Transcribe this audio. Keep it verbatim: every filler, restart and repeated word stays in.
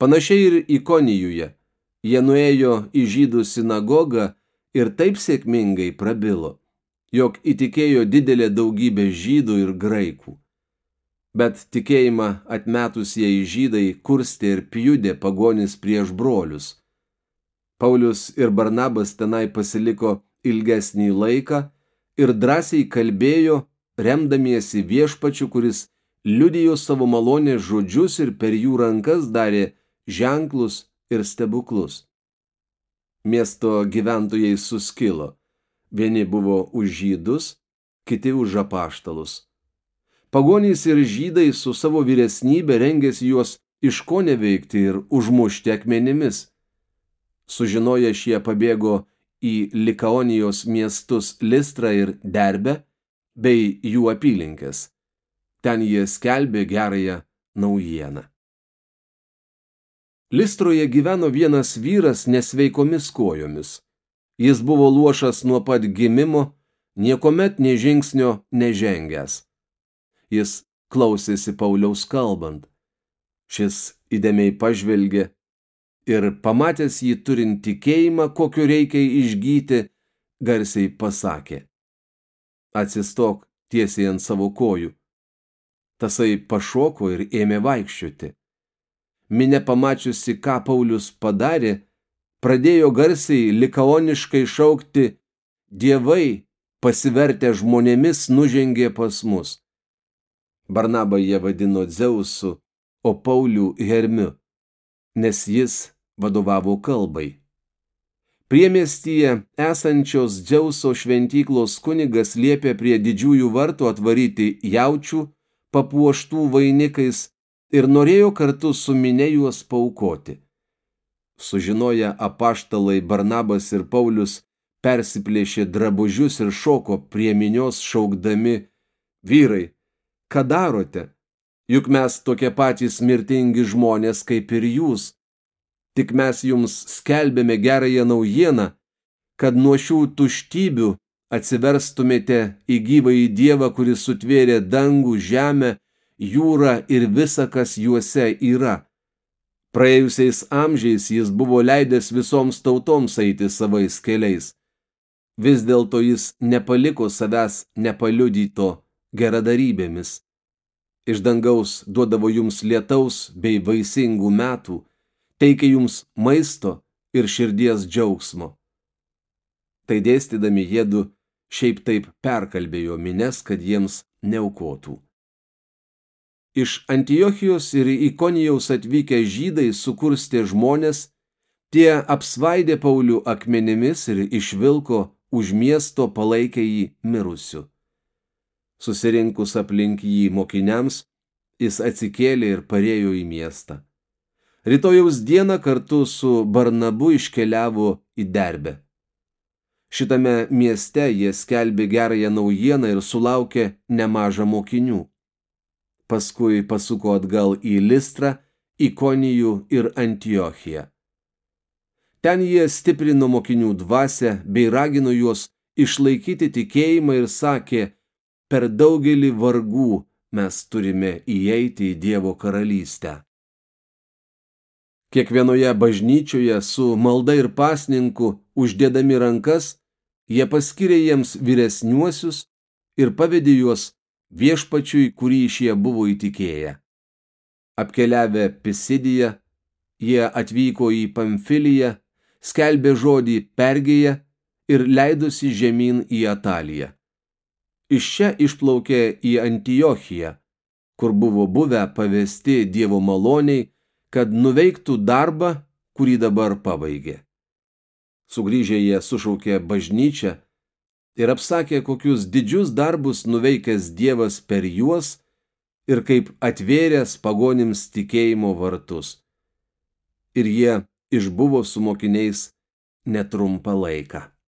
Panašiai ir Ikonijuje. Jie nuėjo į žydų sinagogą ir taip sėkmingai prabilo, jog įtikėjo didelė daugybė žydų ir graikų. Bet tikėjimą atmetusieji žydai kurstė ir pjudė pagonis prieš brolius. Paulius ir Barnabas tenai pasiliko ilgesnį laiką ir drąsiai kalbėjo, remdamiesi viešpačiu, kuris liudijo savo malonės žodžius ir per jų rankas darė ženklus ir stebuklus. Miesto gyventojai suskilo. Vieni buvo už žydus, kiti už apaštalus. Pagonys ir žydai su savo vyresnybe rengėsi juos iškoneveikti ir užmušti akmenimis. Sužinoję šie pabėgo į Likaonijos miestus Listrą ir Derbę bei jų apylinkes. Ten jie skelbė gerąją naujieną. Listroje gyveno vienas vyras nesveikomis kojomis. Jis buvo luošas nuo pat gimimo, niekuomet nė žingsnio nežengęs. Jis klausėsi Pauliaus kalbant. Šis įdėmiai pažvelgė ir pamatęs jį turint tikėjimą, kokio reikia išgyti, garsiai pasakė: atsistok tiesiai ant savo kojų. Tasai pašoko ir ėmė vaikščioti. Minia pamačiusi, ką Paulius padarė, pradėjo garsiai likaoniškai šaukti: dievai, pasivertę žmonėmis, nužengė pas mus. Barnabą jie vadino Dzeusu, o Paulių Hermiu, nes jis vadovavo kalbai. Priemiestyje esančios Dzeuso šventyklos kunigas liepė prie didžiųjų vartų atvaryti jaučių, papuoštų vainikais, ir norėjo kartu su minia juos paaukoti. Sužinoję apaštalai Barnabas ir Paulius persiplėšė drabužius ir šoko prie minios šaukdami: vyrai, ką darote? Juk mes tokie patys mirtingi žmonės kaip ir jūs. Tik mes jums skelbėme gerąją naujieną, kad nuo šių tuštybių atsiverstumėte į gyvąjį Dievą, kuris sutvėrė dangų, žemę, jūrą ir visa, kas juose yra. Praėjusiais amžiais jis buvo leidęs visoms tautoms eiti savais keliais. Vis dėlto jis nepaliko savęs nepaliudyto geradarybėmis. Iš dangaus duodavo jums lietaus bei vaisingų metų, teikė jums maisto ir širdies džiaugsmo. Tai dėstydami jiedu šiaip taip perkalbėjo mines, kad jiems neaukotų. Iš Antiochijos ir Ikonijaus atvykę žydai sukurstė žmonės, tie apsvaidė Paulių akmenimis ir išvilko už miesto, palaikė jį mirusiu. Susirinkus aplink jį mokiniams, jis atsikėlė ir parėjo į miestą. Rytojaus dieną kartu su Barnabu iškeliavo į Derbę. Šitame mieste jie skelbė gerąją naujieną ir sulaukė nemažą mokinių. Paskui pasuko atgal į Listrą, Ikonijų ir Antiochiją. Ten jie stiprino mokinių dvasią bei ragino juos išlaikyti tikėjimą ir sakė: per daugelį vargų mes turime įeiti į Dievo karalystę. Kiekvienoje bažnyčioje su malda ir pasninku uždėdami rankas, jie paskyrė jiems vyresniuosius ir pavedė juos viešpačiui, kurį šie buvo įtikėję. Apkeliavę Pisidiją, jie atvyko į Pamfiliją, skelbė žodį Pergėje ir leidosi žemyn į Ataliją. Iš čia išplaukė į Antiochiją, kur buvo buvę pavesti Dievo maloniai, kad nuveiktų darbą, kurį dabar pabaigė. Sugrįžę jie sušaukė bažnyčią ir apsakė, kokius didžius darbus nuveikęs Dievas per juos ir kaip atvėręs pagonims tikėjimo vartus. Ir jie išbuvo su mokiniais netrumpą laiką.